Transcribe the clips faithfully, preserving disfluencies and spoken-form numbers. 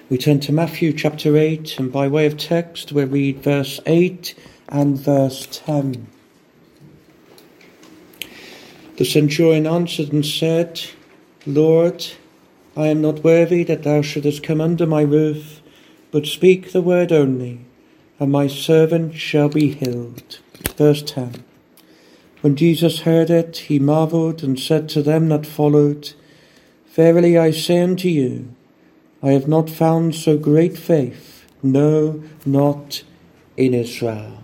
We turn to Matthew chapter eight, and by way of text we read verse eight and verse ten. The centurion answered and said, Lord, I am not worthy that thou shouldest come under my roof, but speak the word only, and my servant shall be healed. Verse ten. When Jesus heard it, he marvelled and said to them that followed, Verily I say unto you, I have not found so great faith, no, not in Israel.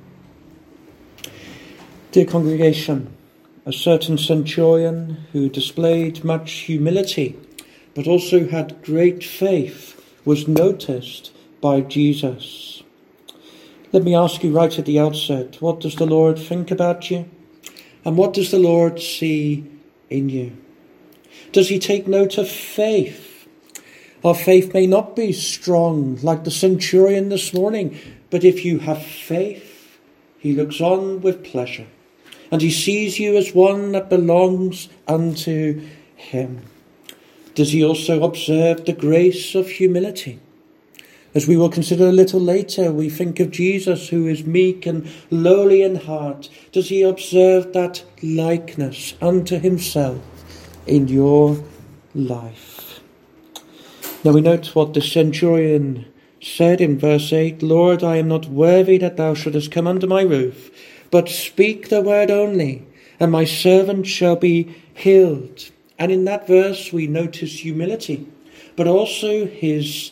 Dear congregation, a certain centurion who displayed much humility, but also had great faith, was noticed by Jesus. Let me ask you right at the outset, what does the Lord think about you? And what does the Lord see in you? Does he take note of faith? Our faith may not be strong like the centurion this morning, but if you have faith, he looks on with pleasure, and he sees you as one that belongs unto him. Does he also observe the grace of humility? As we will consider a little later, we think of Jesus, who is meek and lowly in heart. Does he observe that likeness unto himself in your life? Now we note what the centurion said in verse eight, Lord, I am not worthy that thou shouldest come under my roof, but speak the word only, and my servant shall be healed. And in that verse we notice humility, but also his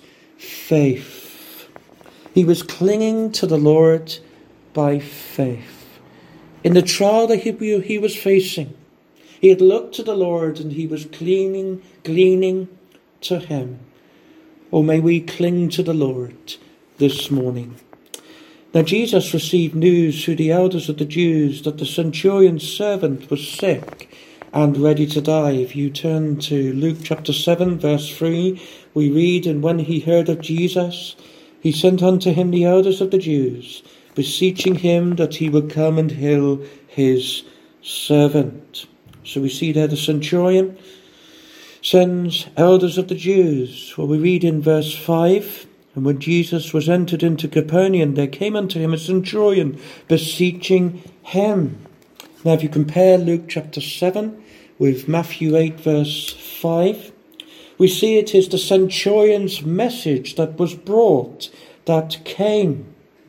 faith. He was clinging to the Lord by faith. In the trial that he, he was facing, he had looked to the Lord and he was gleaning, gleaning to him. Or may we cling to the Lord this morning. Now Jesus received news through the elders of the Jews that the centurion's servant was sick and ready to die. If you turn to Luke chapter seven, verse three, we read, And when he heard of Jesus, he sent unto him the elders of the Jews, beseeching him that he would come and heal his servant. So we see there the centurion sends elders of the Jews. Well, we read in verse five, And when Jesus was entered into Capernaum, there came unto him a centurion, beseeching him. Now if you compare Luke chapter seven with Matthew eight verse five, we see it is the centurion's message that was brought, that came.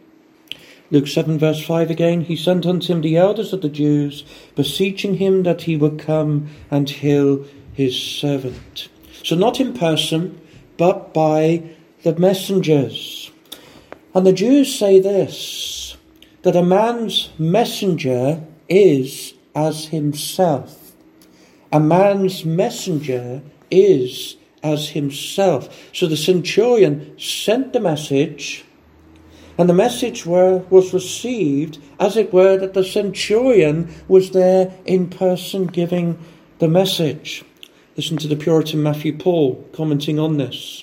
Luke seven verse five again, he sent unto him the elders of the Jews, beseeching him that he would come and heal his servant. So not in person, but by the messengers. And the Jews say this, that a man's messenger is as himself. A man's messenger is as himself. So the centurion sent the message, and the message were, was received, as it were, that the centurion was there in person giving the message. Listen to the Puritan Matthew Paul commenting on this.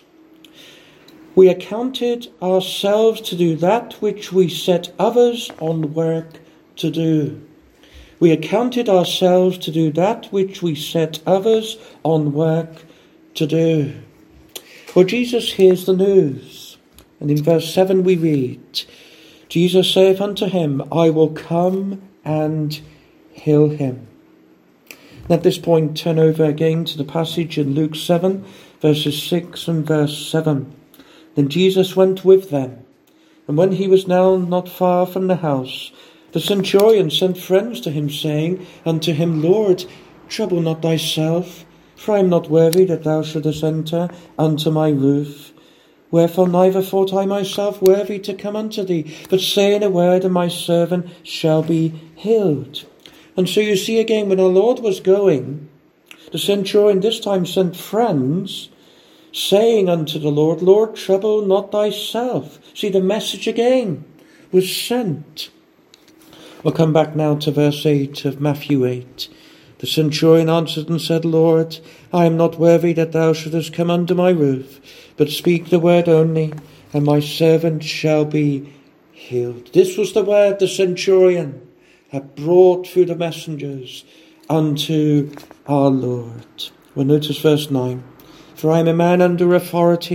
We accounted ourselves to do that which we set others on work to do. We accounted ourselves to do that which we set others on work to do. Well, Jesus hears the news. And in verse seven we read, Jesus saith unto him, I will come and heal him. And at this point, turn over again to the passage in Luke seven, verses six and verse seven. Then Jesus went with them, and when he was now not far from the house, the centurion sent friends to him, saying unto him, Lord, trouble not thyself, for I am not worthy that thou shouldest enter unto my roof. Wherefore neither thought I myself worthy to come unto thee, but say in a word, and my servant shall be healed. And so you see again, when our Lord was going, the centurion this time sent friends, saying unto the Lord, Lord, trouble not thyself. See, the message again was sent. We'll come back now to verse eight of Matthew eight. The centurion answered and said, Lord, I am not worthy that thou shouldest come under my roof, but speak the word only, and my servant shall be healed. This was the word the centurion had brought through the messengers unto our Lord. Well, notice verse nine. For I am a man under authority,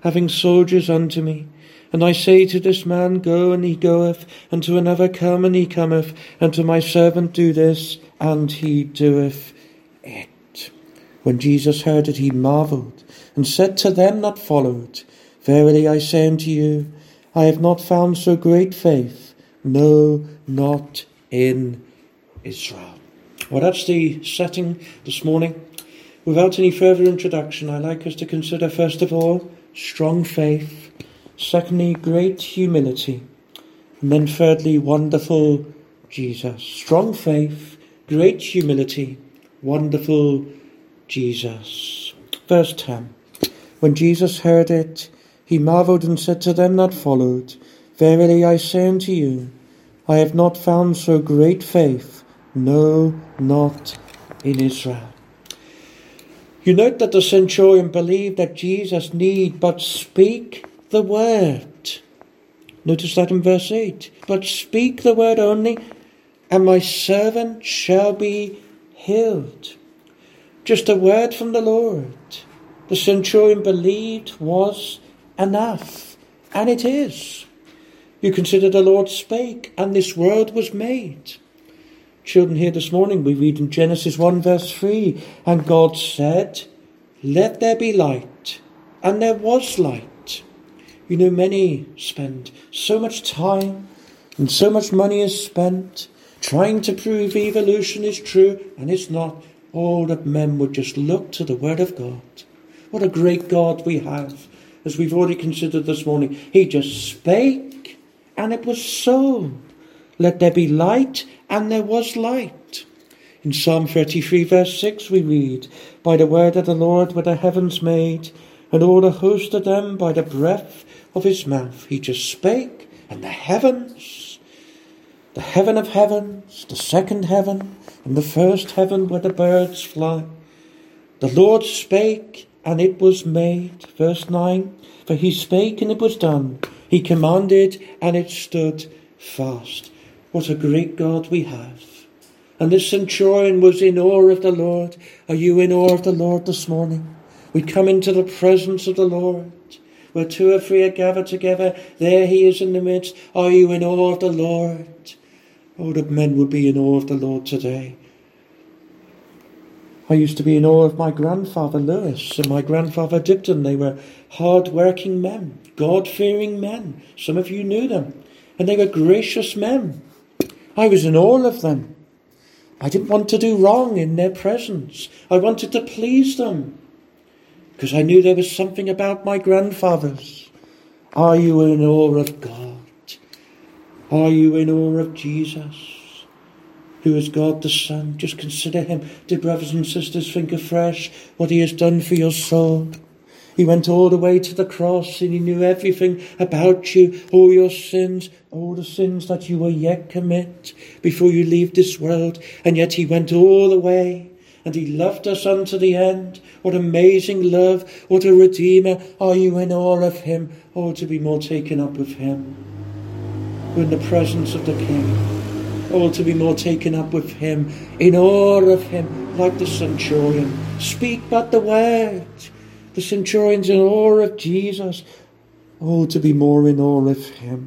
having soldiers unto me. And I say to this man, go, and he goeth, and to another, come, and he cometh, and to my servant, do this, and he doeth it. When Jesus heard it, he marvelled, and said to them that followed, verily I say unto you, I have not found so great faith, no, not in Israel. Well, that's the setting this morning. Without any further introduction, I'd like us to consider, first of all, strong faith. Secondly, great humility. And then thirdly, wonderful Jesus. Strong faith, great humility, wonderful Jesus. Verse ten. When Jesus heard it, he marvelled and said to them that followed, verily I say unto you, I have not found so great faith, no, not in Israel. You note that the centurion believed that Jesus need but speak the word. Notice that in verse eight. But speak the word only, and my servant shall be healed. Just a word from the Lord, the centurion believed, was enough. And it is. You consider the Lord spake, and this world was made. Children, here this morning we read in Genesis one verse three, and God said, let there be light, and there was light. You know, many spend so much time and so much money is spent trying to prove evolution is true, and it's not. Oh, that men would just look to the word of God. What a great God we have, as we've already considered this morning. He just spake, and it was so. Let there be light, and there was light. In Psalm thirty-three verse six we read, by the word of the Lord were the heavens made, and all the host of them by the breath of his mouth. He just spake, and the heavens, the heaven of heavens, the second heaven, and the first heaven where the birds fly. The Lord spake, and it was made. Verse nine, for he spake, and it was done. He commanded, and it stood fast. What a great God we have. And this centurion was in awe of the Lord. Are you in awe of the Lord this morning? We come into the presence of the Lord. Where two or three are gathered together, there he is in the midst. Are you in awe of the Lord? Oh, that men would be in awe of the Lord today. I used to be in awe of my grandfather Lewis and my grandfather Dibden. They were hard-working men, God-fearing men. Some of you knew them. And they were gracious men. I was in awe of them. I didn't want to do wrong in their presence. I wanted to please them, because I knew there was something about my grandfathers. Are you in awe of God? Are you in awe of Jesus, who is God the Son? Just consider him. Dear brothers and sisters, think afresh what he has done for your soul. He went all the way to the cross, and he knew everything about you, all your sins, all the sins that you will yet commit before you leave this world. And yet he went all the way, and he loved us unto the end. What amazing love, what a Redeemer. Are you in awe of him? Oh, to be more taken up with him. We're in the presence of the King. Oh, to be more taken up with him, in awe of him, like the centurion. Speak but the word. The centurion's in awe of Jesus. Oh, to be more in awe of him.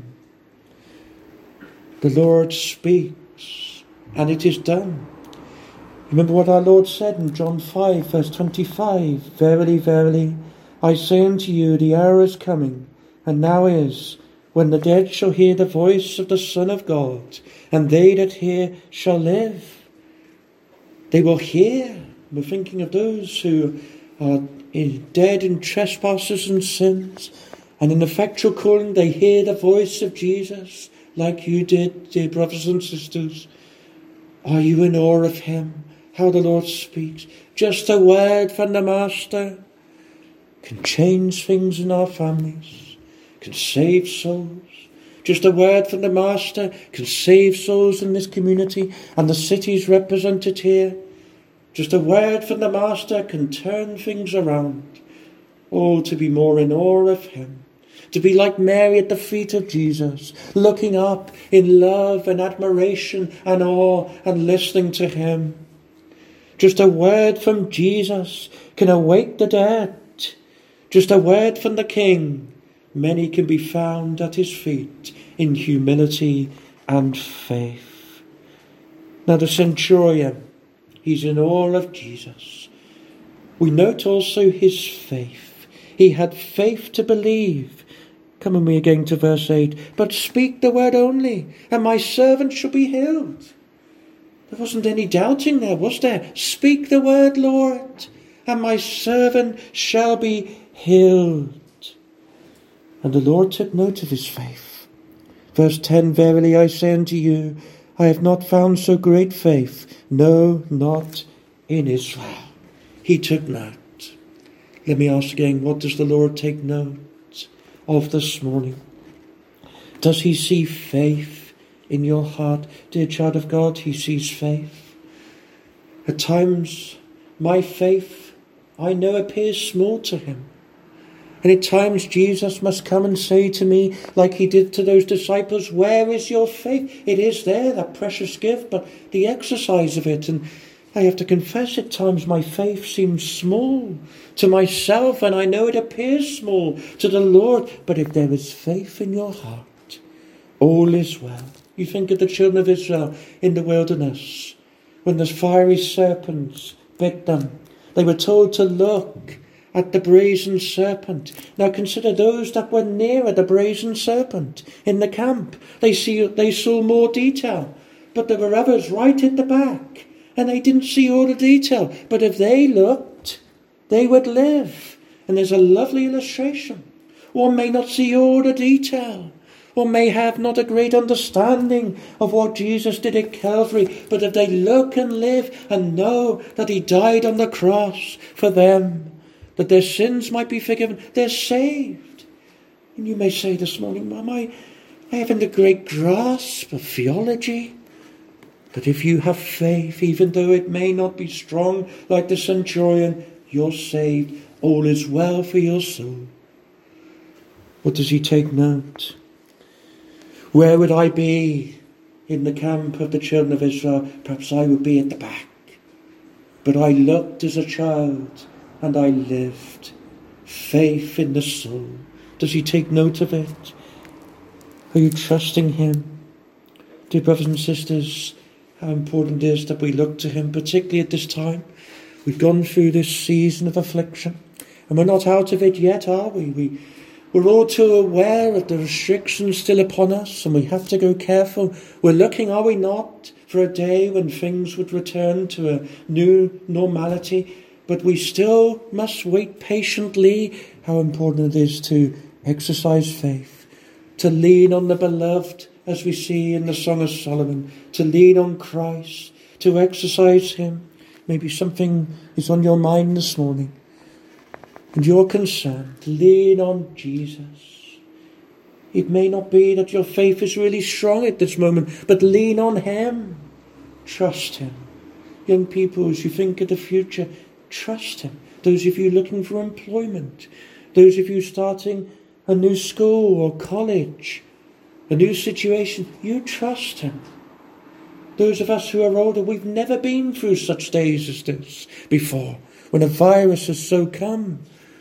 The Lord speaks, and it is done. Remember what our Lord said in John five, verse twenty-five. Verily, verily, I say unto you, the hour is coming, and now is, when the dead shall hear the voice of the Son of God, and they that hear shall live. They will hear. We're thinking of those who are dead in trespasses and sins, and in effectual calling they hear the voice of Jesus, like you did, dear brothers and sisters. Are you in awe of him? How the Lord speaks. Just a word from the Master can change things in our families, can save souls. Just a word from the Master can save souls in this community and the cities represented here. Just a word from the Master can turn things around. Oh, to be more in awe of him. To be like Mary at the feet of Jesus, looking up in love and admiration and awe and listening to him. Just a word from Jesus can awake the dead. Just a word from the King, many can be found at his feet in humility and faith. Now the centurion, he's in awe of Jesus. We note also his faith. He had faith to believe. Come with me again to verse eight. But speak the word only, and my servant shall be healed. There wasn't any doubting there, was there? Speak the word, Lord, and my servant shall be healed. And the Lord took note of his faith. Verse ten, verily I say unto you, I have not found so great faith, no, not in Israel. He took note. Let me ask again, what does the Lord take note of this morning? Does he see faith in your heart? Dear child of God, he sees faith. At times, my faith, I know, appears small to him. And at times Jesus must come and say to me, like he did to those disciples, where is your faith? It is there, that precious gift, but the exercise of it. And I have to confess at times my faith seems small to myself, and I know it appears small to the Lord. But if there is faith in your heart, all is well. You think of the children of Israel in the wilderness, when the fiery serpents bit them. They were told to look at the brazen serpent. Now consider those that were nearer the brazen serpent in the camp. They see they saw more detail, but there were others right in the back, and they didn't see all the detail. But if they looked, they would live. And there's a lovely illustration. One may not see all the detail. One may have not a great understanding of what Jesus did at Calvary. But if they look and live and know that he died on the cross for them, that their sins might be forgiven, they're saved. And you may say this morning, Mum, I, I haven't a great grasp of theology. But if you have faith, even though it may not be strong like the centurion, you're saved. All is well for your soul. What does he take note? Where would I be in the camp of the children of Israel? Perhaps I would be at the back. But I looked as a child and I lived. Faith in the soul. Does he take note of it? Are you trusting him? Dear brothers and sisters, how important it is that we look to him, particularly at this time. We've gone through this season of affliction, and we're not out of it yet, are we? we we're all too aware of the restrictions still upon us, and we have to go careful. We're looking, are we not, for a day when things would return to a new normality, but we still must wait patiently. How important it is to exercise faith, to lean on the beloved, as we see in the Song of Solomon, to lean on Christ, to exercise him. Maybe something is on your mind this morning, and you're concerned. Lean on Jesus. It may not be that your faith is really strong at this moment, but lean on him. Trust him. Young people, as you think of the future, trust him. Those of you looking for employment, those of you starting a new school or college, a new situation, you trust him. Those of us who are older, we've never been through such days as this before, when a virus has so come.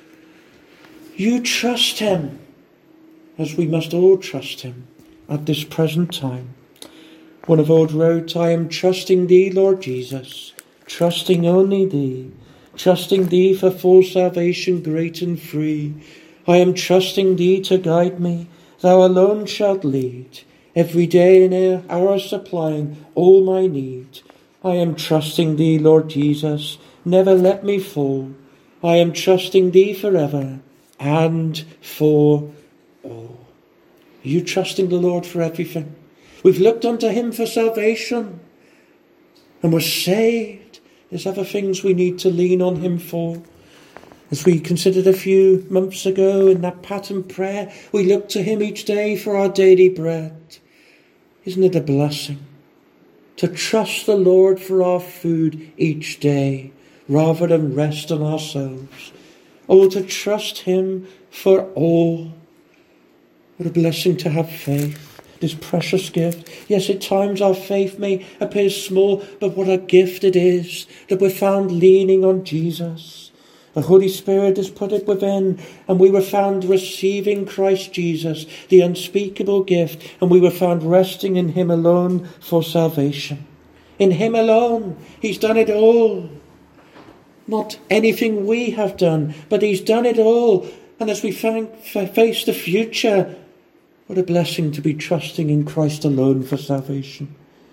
You trust him, as we must all trust him at this present time. One of old wrote, I am trusting thee, Lord Jesus, trusting only thee, trusting thee for full salvation great and free. I am trusting thee to guide me, thou alone shalt lead, every day and hour supplying all my need. I am trusting thee, Lord Jesus, never let me fall. I am trusting thee forever and for all. Are you trusting the Lord for everything? We've looked unto him for salvation, and we're saved. There's other things we need to lean on him for. As we considered a few months ago in that pattern prayer, we look to him each day for our daily bread. Isn't it a blessing to trust the Lord for our food each day rather than rest on ourselves? Or to trust him for all. What a blessing to have faith, this precious gift. Yes, at times our faith may appear small, but what a gift it is that we're found leaning on Jesus. The Holy Spirit has put it within, and we were found receiving Christ Jesus, the unspeakable gift, and we were found resting in him alone for salvation. In him alone. He's done it all. Not anything we have done, but he's done it all. And as we face the future, what a blessing to be trusting in Christ alone for salvation.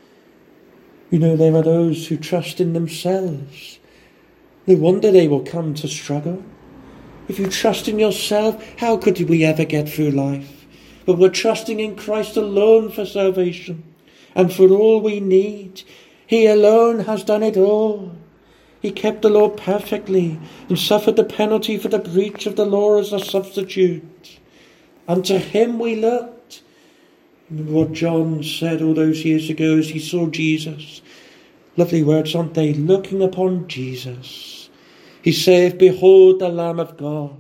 You know, there are those who trust in themselves. No wonder they will come to struggle. If you trust in yourself, how could we ever get through life? But we're trusting in Christ alone for salvation and for all we need. He alone has done it all. He kept the law perfectly and suffered the penalty for the breach of the law as a substitute. And to him we looked. Remember what John said all those years ago as he saw Jesus. Lovely words, aren't they? Looking upon Jesus. He saith, behold the Lamb of God.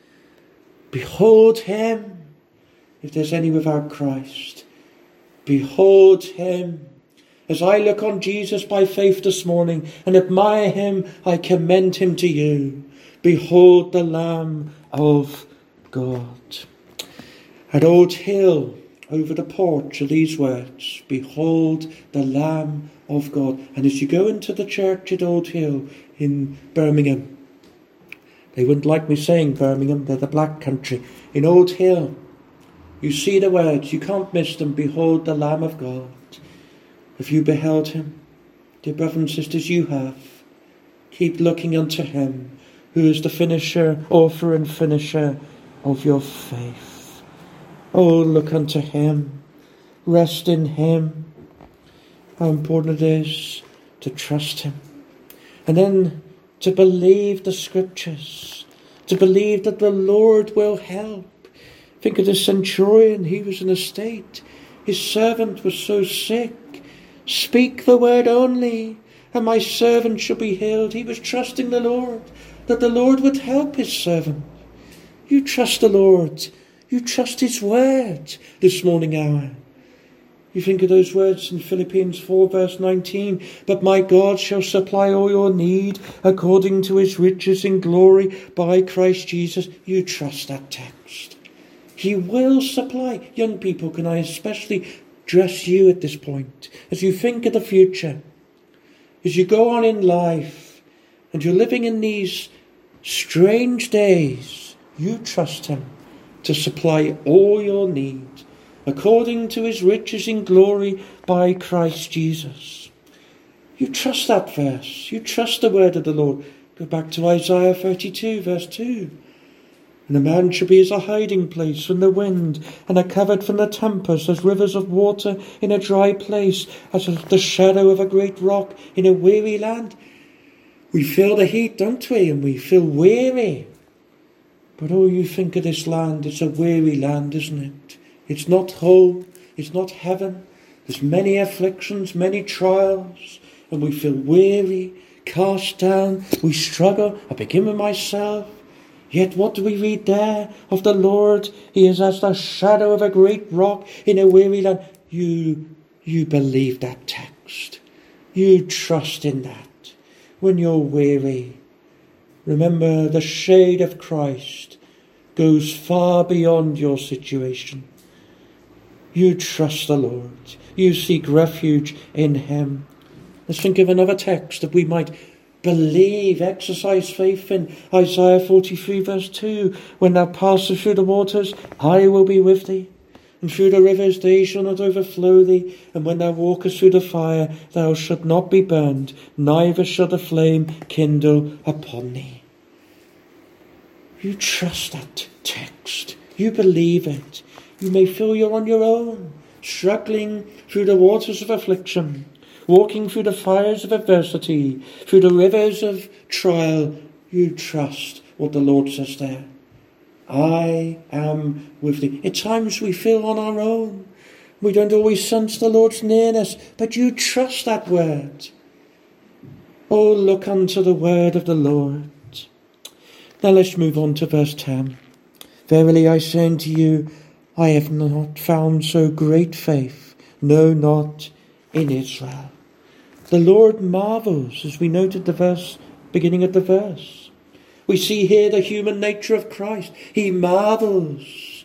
Behold him. If there's any without Christ, behold him. As I look on Jesus by faith this morning and admire him, I commend him to you. Behold the Lamb of God. At Old Hill, over the porch, are these words, behold the Lamb of God. And as you go into the church at Old Hill in Birmingham, they wouldn't like me saying Birmingham, they're the Black Country. In Old Hill, you see the words, you can't miss them, behold the Lamb of God. Have you beheld him? Dear brothers and sisters, you have. Keep looking unto him, who is the finisher, author and finisher of your faith. Oh, look unto him. Rest in him. How important it is to trust him. And then to believe the scriptures. To believe that the Lord will help. Think of the centurion. He was in a state. His servant was so sick. Speak the word only, and my servant shall be healed. He was trusting the Lord, that the Lord would help his servant. You trust the Lord. You trust his word this morning hour. You think of those words in Philippians four verse nineteen. But my God shall supply all your need according to his riches in glory by Christ Jesus. You trust that text. He will supply. Young people, can I especially address you at this point? As you think of the future, as you go on in life, and you're living in these strange days, you trust him to supply all your need according to his riches in glory by Christ Jesus. You trust that verse. You trust the word of the Lord. Go back to Isaiah thirty-two verse two. And a man shall be as a hiding place from the wind, and a covert from the tempest, as rivers of water in a dry place, as the shadow of a great rock in a weary land. We feel the heat, don't we? And we feel weary. But oh, you think of this land, it's a weary land, isn't it? It's not home, it's not heaven. There's many afflictions, many trials, and we feel weary, cast down, we struggle. I begin with myself. Yet what do we read there of the Lord? He is as the shadow of a great rock in a weary land. You, you believe that text. You trust in that. When you're weary, remember the shade of Christ goes far beyond your situation. You trust the Lord. You seek refuge in him. Let's think of another text that we might believe, exercise faith in. Isaiah forty-three verse two. When thou passest through the waters, I will be with thee. And through the rivers, they shall not overflow thee. And when thou walkest through the fire, thou shalt not be burned, neither shall the flame kindle upon thee. You trust that text. You believe it. You may feel you're on your own, struggling through the waters of affliction, walking through the fires of adversity, through the rivers of trial. You trust what the Lord says there. I am with thee. At times we feel on our own. We don't always sense the Lord's nearness, but you trust that word. Oh, look unto the word of the Lord. Now let's move on to verse ten. Verily I say unto you, I have not found so great faith, no, not in Israel. The Lord marvels, as we noted the verse, beginning of the verse. We see here the human nature of Christ. He marvels.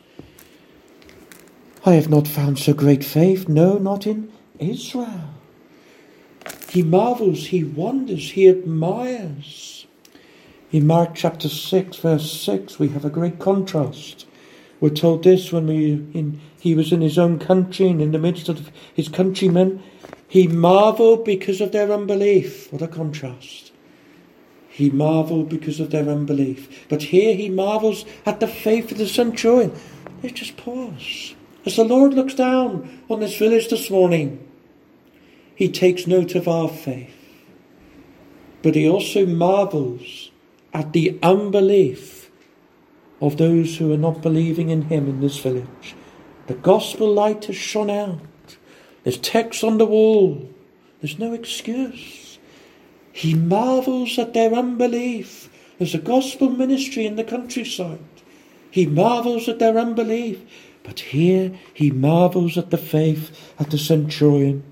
I have not found so great faith, no, not in Israel. He marvels, he wonders, he admires. In Mark chapter six, verse six, we have a great contrast. We're told this when we in, he was in his own country and in the midst of his countrymen. He marveled because of their unbelief. What a contrast. He marveled because of their unbelief. But here he marvels at the faith of the centurion. Let's just pause. As the Lord looks down on this village this morning, he takes note of our faith. But he also marvels at the unbelief of those who are not believing in him in this village. The gospel light has shone out. There's text on the wall. There's no excuse. He marvels at their unbelief. There's a gospel ministry in the countryside. He marvels at their unbelief. But here he marvels at the faith of the centurion.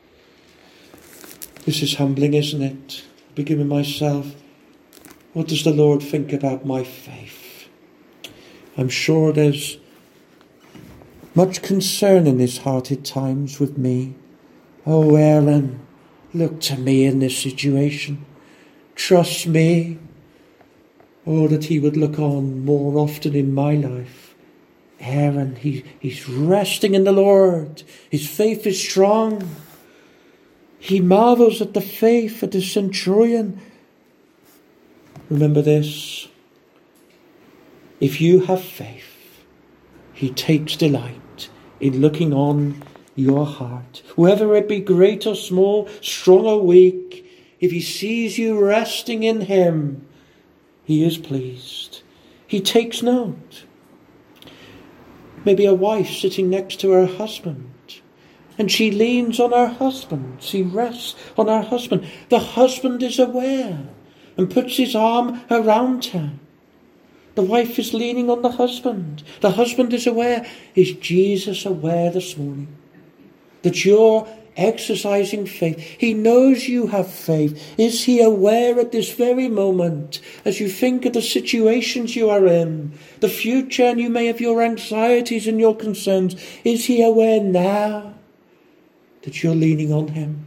This is humbling, isn't it? I begin with myself. What does the Lord think about my faith? I'm sure there's much concern in his heart at times with me. Oh, Aaron, look to me in this situation. Trust me. Oh, that he would look on more often in my life. Aaron, he, he's resting in the Lord. His faith is strong. He marvels at the faith of the centurion. Remember this. If you have faith, he takes delight in looking on your heart. Whether it be great or small, strong or weak, if he sees you resting in him, he is pleased. He takes note. Maybe a wife sitting next to her husband, and she leans on her husband. She rests on her husband. The husband is aware and puts his arm around her. The wife is leaning on the husband. The husband is aware. Is Jesus aware this morning that you're exercising faith? He knows you have faith. Is he aware at this very moment, as you think of the situations you are in, the future, and you may have your anxieties and your concerns, is he aware now that you're leaning on him?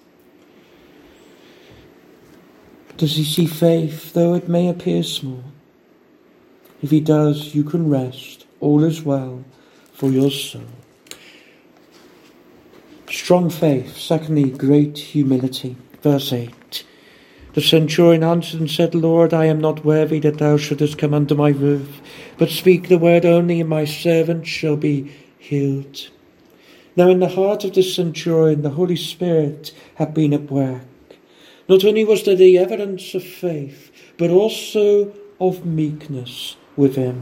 Does he see faith, though it may appear small? If he does, you can rest. All is well for your soul. Strong faith. Secondly, great humility. Verse eight. The centurion answered and said, Lord, I am not worthy that thou shouldest come under my roof, but speak the word only, and my servant shall be healed. Now in the heart of the centurion, the Holy Spirit had been at work. Not only was there the evidence of faith, but also of meekness with him.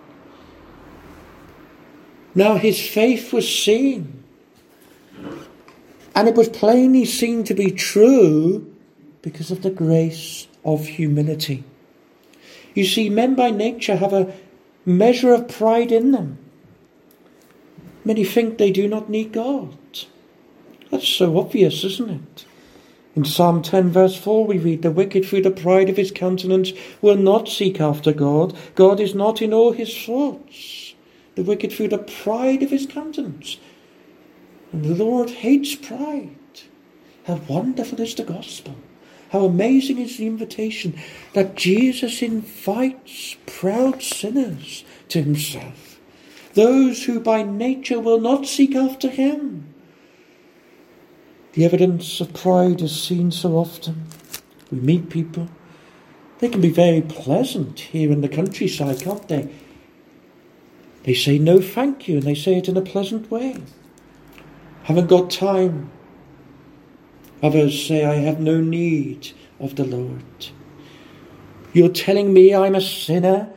Now his faith was seen, and it was plainly seen to be true because of the grace of humility. You see, men by nature have a measure of pride in them. Many think they do not need God. That's so obvious, isn't it? In Psalm ten verse four we read, the wicked through the pride of his countenance will not seek after God. God is not in all his thoughts. The wicked through the pride of his countenance. And the Lord hates pride. How wonderful is the gospel. How amazing is the invitation that Jesus invites proud sinners to himself. Those who by nature will not seek after him. The evidence of pride is seen so often. We meet people. They can be very pleasant here in the countryside, can't they? They say no thank you, and they say it in a pleasant way. Haven't got time. Others say, I have no need of the Lord. You're telling me I'm a sinner?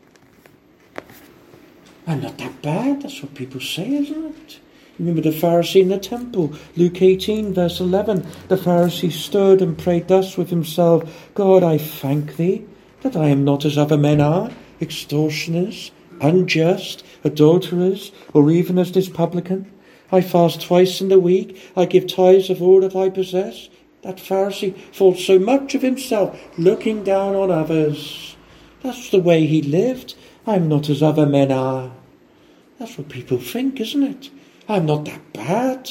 I'm not that bad. That's what people say, isn't it? Remember the Pharisee in the temple, Luke eighteen verse eleven. The Pharisee stood and prayed thus with himself, God, I thank thee that I am not as other men are, extortioners, unjust, adulterers, or even as this publican. I fast twice in the week, I give tithes of all that I possess. That Pharisee thought so much of himself, looking down on others. That's the way he lived. I'm not as other men are. That's what people think, isn't it? I'm not that bad.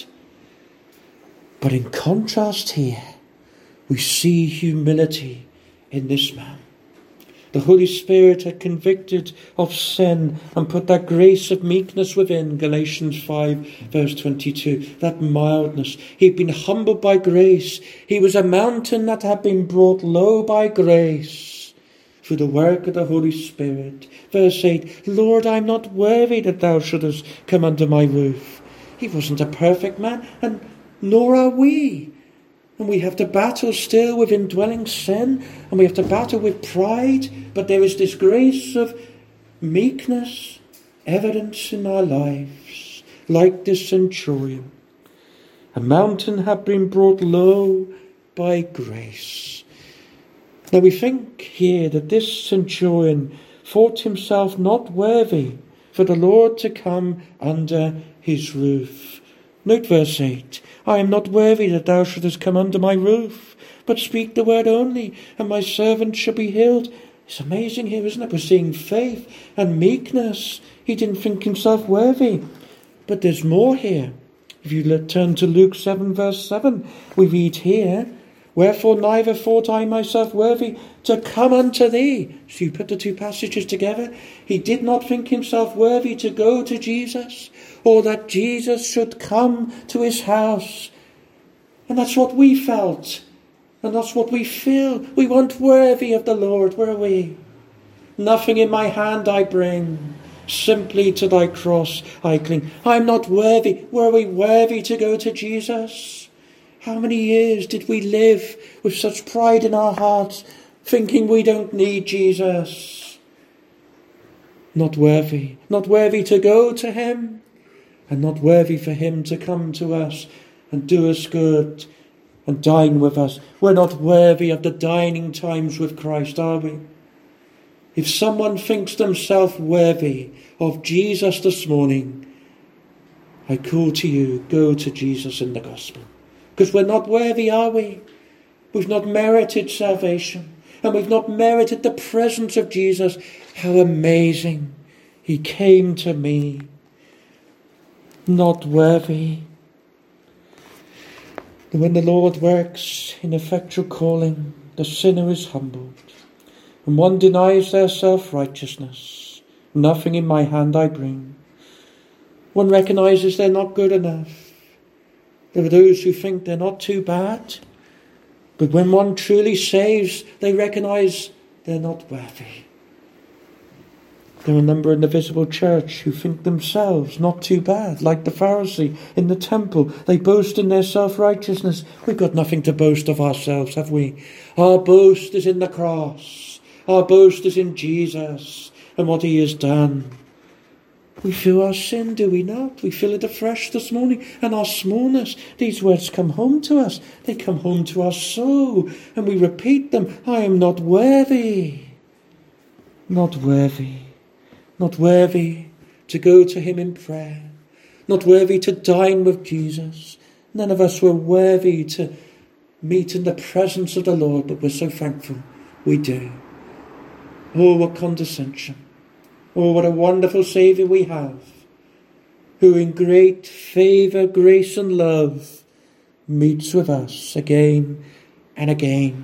But in contrast here, we see humility in this man. The Holy Spirit had convicted of sin and put that grace of meekness within, Galatians five verse twenty-two, that mildness. He'd been humbled by grace. He was a mountain that had been brought low by grace through the work of the Holy Spirit. Verse eight, Lord, I'm not worthy that thou shouldest come under my roof. He wasn't a perfect man, and nor are we. And we have to battle still with indwelling sin, and we have to battle with pride, but there is this grace of meekness, evidence in our lives, like this centurion. A mountain had been brought low by grace. Now we think here that this centurion thought himself not worthy for the Lord to come under his roof. Note verse eight. I am not worthy that thou shouldest come under my roof, but speak the word only, and my servant shall be healed. It's amazing here, isn't it? We're seeing faith and meekness. He didn't think himself worthy. But there's more here. If you turn to Luke seven verse seven, we read here, wherefore neither thought I myself worthy to come unto thee. So you put the two passages together. He did not think himself worthy to go to Jesus, or that Jesus should come to his house. And that's what we felt. And that's what we feel. We weren't worthy of the Lord, were we? Nothing in my hand I bring. Simply to thy cross I cling. I'm not worthy. Were we worthy to go to Jesus? How many years did we live with such pride in our hearts, thinking we don't need Jesus? Not worthy. Not worthy to go to him, and not worthy for him to come to us and do us good and dine with us. We're not worthy of the dining times with Christ, are we? If someone thinks themselves worthy of Jesus this morning, I call to you, go to Jesus in the gospel. Because we're not worthy, are we? We've not merited salvation, and we've not merited the presence of Jesus. How amazing. He came to me. Not worthy. When the Lord works in effectual calling, the sinner is humbled, and one denies their self-righteousness. Nothing in my hand I bring. One recognises they're not good enough. There are those who think they're not too bad, but when one truly saves, they recognise they're not worthy. There are a number in the visible church who think themselves not too bad, like the Pharisee in the temple. They boast in their self-righteousness. We've got nothing to boast of ourselves, have we? Our boast is in the cross. Our boast is in Jesus and what he has done. We feel our sin, do we not? We feel it afresh this morning, and our smallness. These words come home to us. They come home to our soul, and we repeat them. I am not worthy. Not worthy. Not worthy to go to him in prayer. Not worthy to dine with Jesus. None of us were worthy to meet in the presence of the Lord, but we're so thankful we do. Oh, what condescension. Oh, what a wonderful Saviour we have, who in great favour, grace and love meets with us again and again.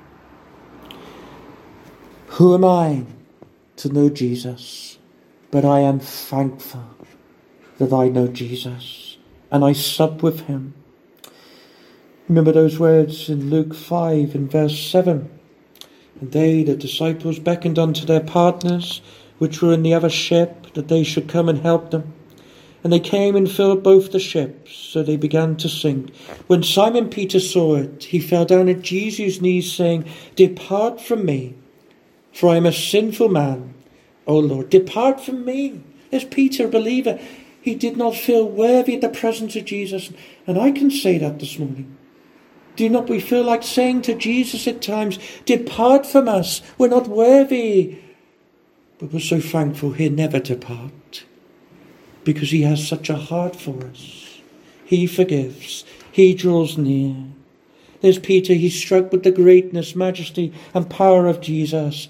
Who am I to know Jesus? But I am thankful that I know Jesus and I sup with him. Remember those words in Luke five in verse seven. And they, the disciples, beckoned unto their partners, which were in the other ship, that they should come and help them. And they came and filled both the ships, so they began to sink. When Simon Peter saw it, he fell down at Jesus' knees, saying, Depart from me, for I am a sinful man. O Lord, depart from me. There's Peter, a believer. He did not feel worthy at the presence of Jesus. And I can say that this morning. Do not we feel like saying to Jesus at times, Depart from us, we're not worthy. But we're so thankful he'll never depart, because he has such a heart for us. He forgives. He draws near. There's Peter. He's struck with the greatness, majesty and power of Jesus.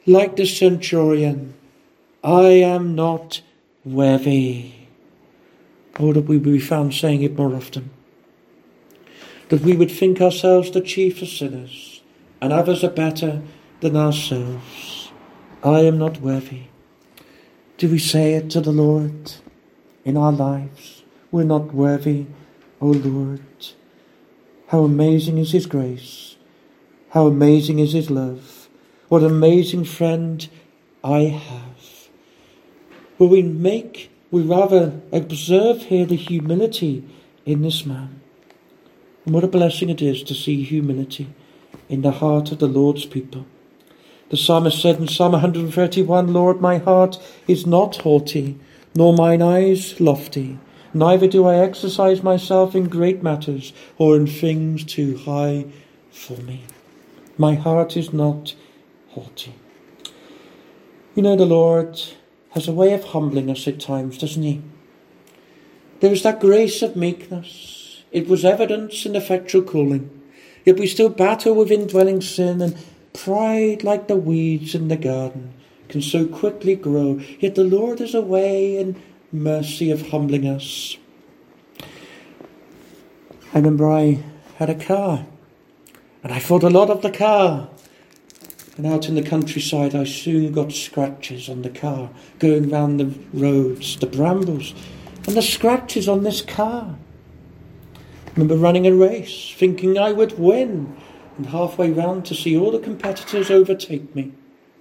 like the centurion, I am not worthy. Oh, that we would be found saying it more often. That we would think ourselves the chief of sinners, and others are better than ourselves. I am not worthy. Do we say it to the Lord in our lives? We're not worthy, O Lord. How amazing is his grace. How amazing is his love. What an amazing friend I have. Will we make, we rather observe here the humility in this man. And what a blessing it is to see humility in the heart of the Lord's people. The psalmist said in Psalm one thirty-one, Lord, my heart is not haughty, nor mine eyes lofty. Neither do I exercise myself in great matters, or in things too high for me. My heart is not haughty. You know, the Lord has a way of humbling us at times, doesn't he? There is that grace of meekness. It was evidence in effectual calling. Yet we still battle with indwelling sin, and pride, like the weeds in the garden, can so quickly grow. Yet the Lord has a way in mercy of humbling us. I remember I had a car, and I thought a lot of the car. And out in the countryside, I soon got scratches on the car, going round the roads, the brambles, and the scratches on this car. I remember running a race, thinking I would win, and halfway round to see all the competitors overtake me.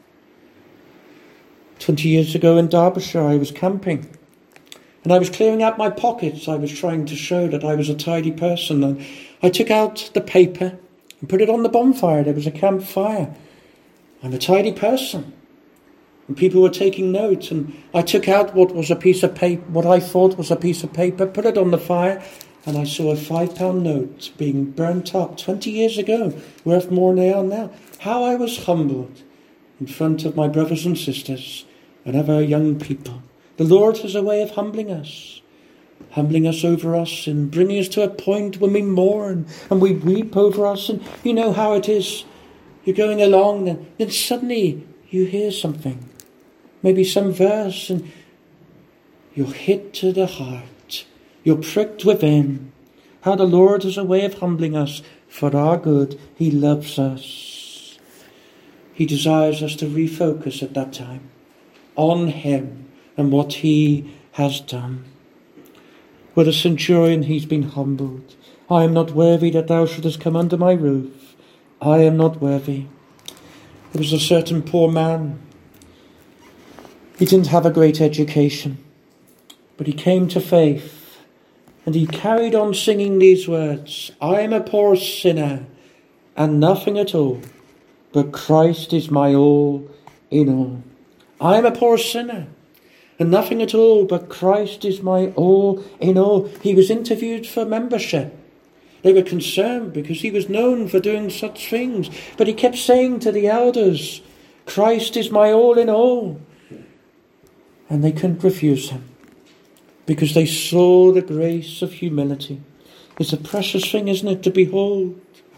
Twenty years ago in Derbyshire, I was camping, and I was clearing out my pockets. I was trying to show that I was a tidy person, and I took out the paper and put it on the bonfire. There was a campfire. I'm a tidy person. And people were taking note, and I took out what was a piece of paper, what I thought was a piece of paper, put it on the fire, and I saw a five pound note being burnt up twenty years ago, worth more than they are now. How I was humbled in front of my brothers and sisters and other young people. The Lord has a way of humbling us, humbling us over us and bringing us to a point when we mourn and we weep over us. And you know how it is. You're going along, and then suddenly you hear something, maybe some verse, and you're hit to the heart. You're pricked within. How the Lord has a way of humbling us for our good. He loves us. He desires us to refocus at that time on him and what he has done. With a centurion, he's been humbled. I am not worthy that thou shouldest come under my roof. I am not worthy. There was a certain poor man. He didn't have a great education, but he came to faith, and he carried on singing these words, I am a poor sinner, and nothing at all, but Christ is my all in all. I am a poor sinner, and nothing at all, but Christ is my all in all. He was interviewed for membership. They were concerned because he was known for doing such things. But he kept saying to the elders, Christ is my all in all. And they couldn't refuse him because they saw the grace of humility. It's a precious thing, isn't it, to behold?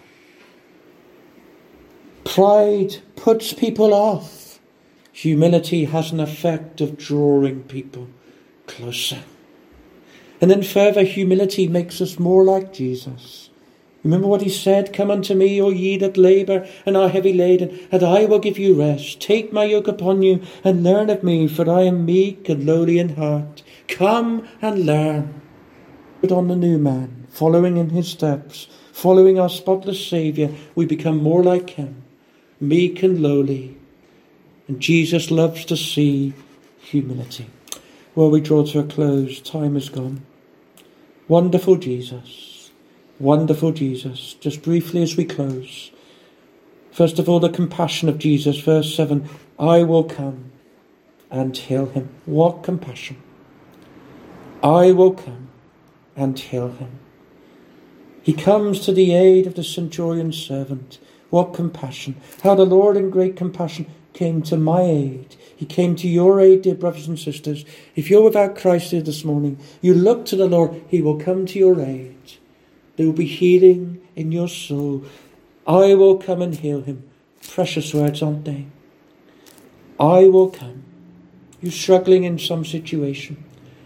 Pride puts people off. Humility has an effect of drawing people closer. And then further, humility makes us more like Jesus. Remember what he said, come unto me, all ye that labour and are heavy laden, and I will give you rest. Take my yoke upon you and learn of me, for I am meek and lowly in heart. Come and learn. Put on the new man, following in his steps, following our spotless Saviour, we become more like him, meek and lowly. And Jesus loves to see humility. Well, we draw to a close. Time is gone. Wonderful Jesus. Wonderful Jesus. Just briefly as we close. First of all, the compassion of Jesus. Verse seven. I will come and heal him. What compassion. I will come and heal him. He comes to the aid of the centurion's servant. What compassion. How the Lord in great compassion came to my aid. He came to your aid, dear brothers and sisters. If you're without Christ here this morning, you look to the Lord, he will come to your aid. There will be healing in your soul. I will come and heal him. Precious words, aren't they? I will come. You're struggling in some situation.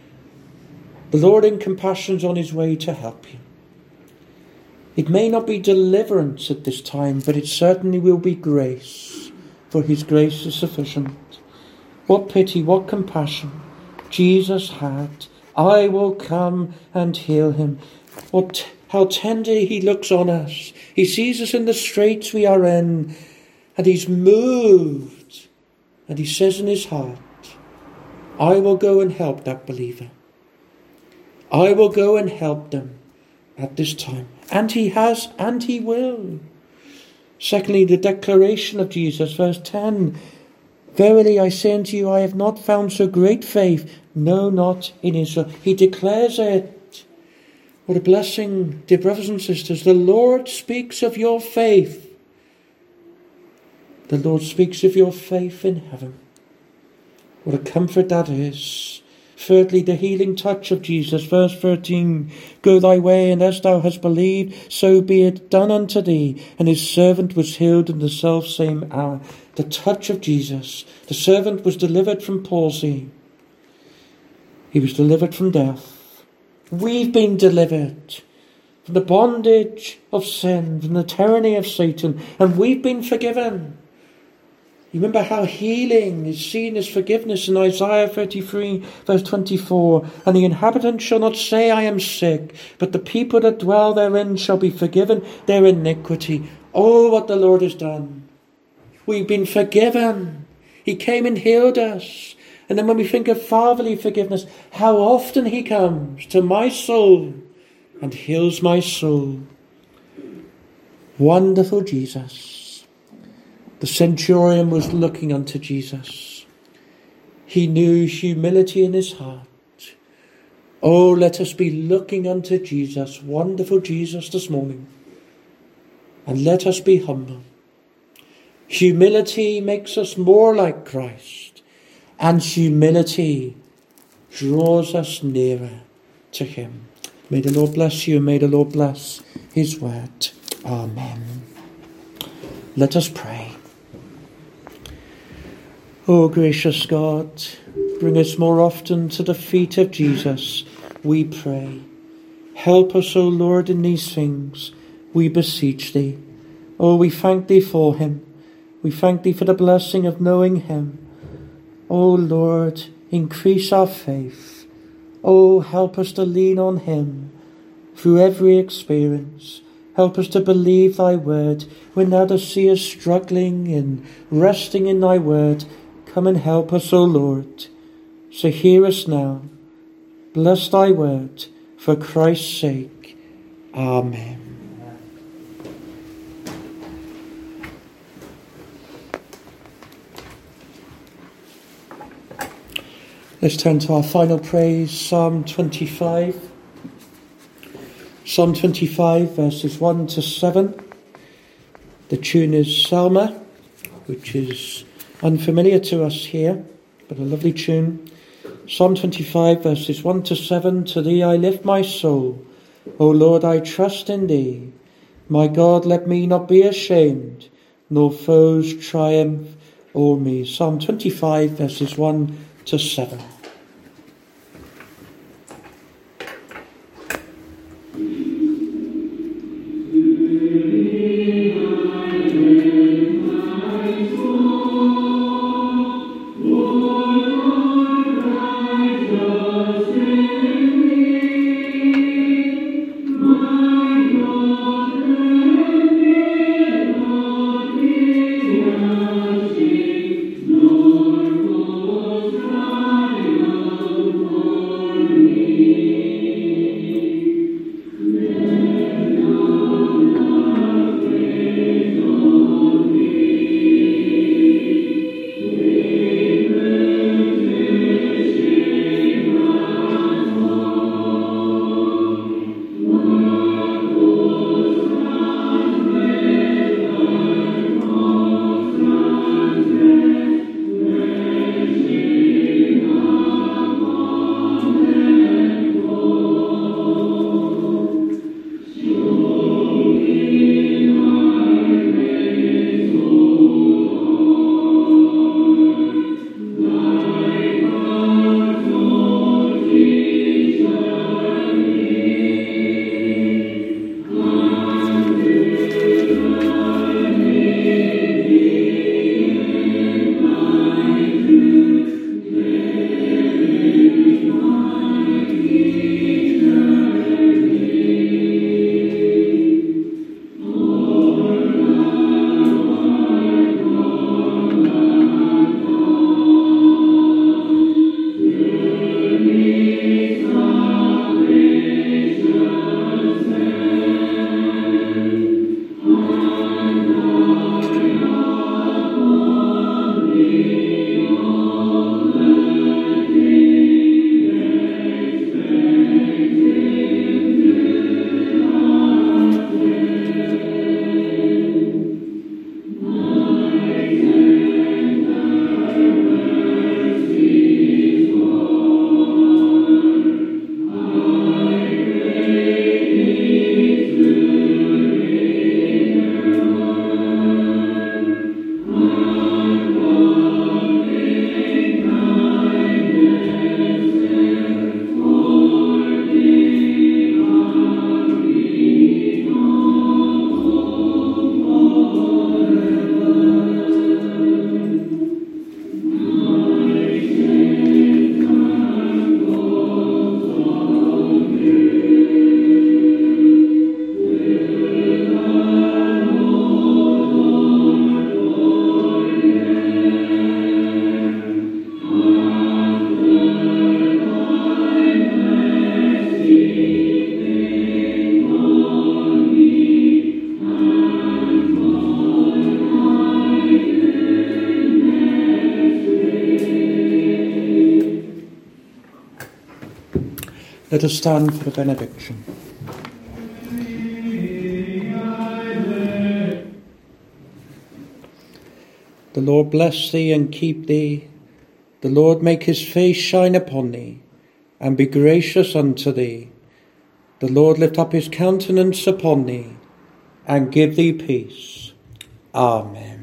The Lord in compassion is on his way to help you. It may not be deliverance at this time, but it certainly will be grace, for his grace is sufficient. What pity, what compassion Jesus had. I will come and heal him. What, how tender he looks on us. He sees us in the straits we are in, and he's moved. And he says in his heart, I will go and help that believer. I will go and help them at this time. And he has, and he will. Secondly, the declaration of Jesus, verse ten. Verily I say unto you, I have not found so great faith, no, not in Israel. He declares it. What a blessing, dear brothers and sisters. The Lord speaks of your faith. The Lord speaks of your faith in heaven. What a comfort that is. Thirdly, the healing touch of Jesus. Verse thirteen, go thy way, and as thou hast believed, so be it done unto thee. And his servant was healed in the selfsame hour. The touch of Jesus. The servant was delivered from palsy. He was delivered from death. We've been delivered from the bondage of sin, from the tyranny of Satan, and we've been forgiven. You remember how healing is seen as forgiveness in Isaiah thirty-three, verse twenty-four. And the inhabitants shall not say, I am sick, but the people that dwell therein shall be forgiven their iniquity. Oh, what the Lord has done. We've been forgiven. He came and healed us. And then when we think of fatherly forgiveness, how often he comes to my soul and heals my soul. Wonderful Jesus. The centurion was looking unto Jesus. He knew humility in his heart. Oh, let us be looking unto Jesus, wonderful Jesus, this morning. And let us be humble. Humility makes us more like Christ. And humility draws us nearer to him. May the Lord bless you, and may the Lord bless his word. Amen. Let us pray. O gracious God, bring us more often to the feet of Jesus, we pray. Help us, O Lord, in these things, we beseech thee. Oh, we thank thee for him. We thank thee for the blessing of knowing him. O Lord, increase our faith. Oh, help us to lean on him through every experience. Help us to believe thy word. When thou dost see us struggling and resting in thy word, come and help us, O Lord. So hear us now. Bless thy word for Christ's sake. Amen. Let's turn to our final praise, Psalm twenty-five. Psalm twenty-five, verses one to seven. The tune is Selma, which is unfamiliar to us here, but a lovely tune. Psalm twenty-five, verses one to seven. To thee I lift my soul. O Lord, I trust in thee. My God, let me not be ashamed, nor foes triumph o'er me. Psalm twenty-five, verses one to seven. Lord, Let us stand for the benediction. The Lord bless thee and keep thee. The Lord make his face shine upon thee and be gracious unto thee. The Lord lift up his countenance upon thee and give thee peace. Amen.